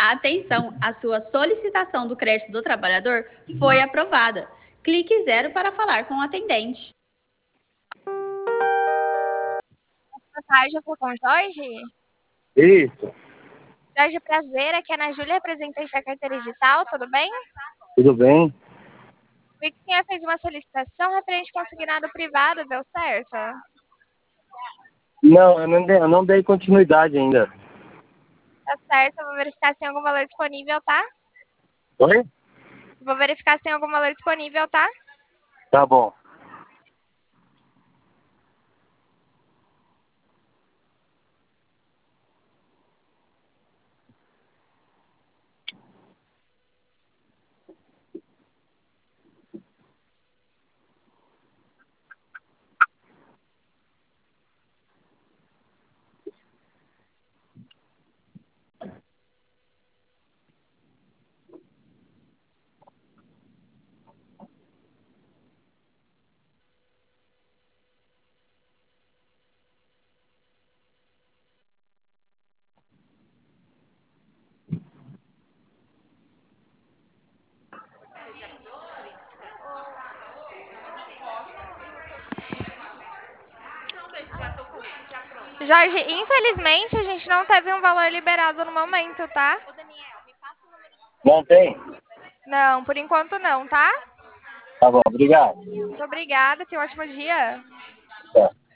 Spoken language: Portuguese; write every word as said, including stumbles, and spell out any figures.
Atenção, a sua solicitação do crédito do trabalhador foi aprovada. Clique zero para falar com o atendente. Boa tarde, eu falo com o Jorge. Isso, Jorge, prazer, aqui é a Ana Júlia, representante da carteira digital, tudo bem? tudo bem? Vi que o senhor fez uma solicitação referente ao consignado privado, deu certo? Não, eu não dei, eu não dei continuidade ainda. Tá certo, eu vou verificar se tem algum valor disponível, tá? Oi? Vou verificar se tem algum valor disponível, tá? Tá bom. Jorge, infelizmente a gente não teve um valor liberado no momento, tá? Não tem? Não, por enquanto não, tá? Tá bom, obrigado. Muito obrigada, tenha um ótimo dia. Tá.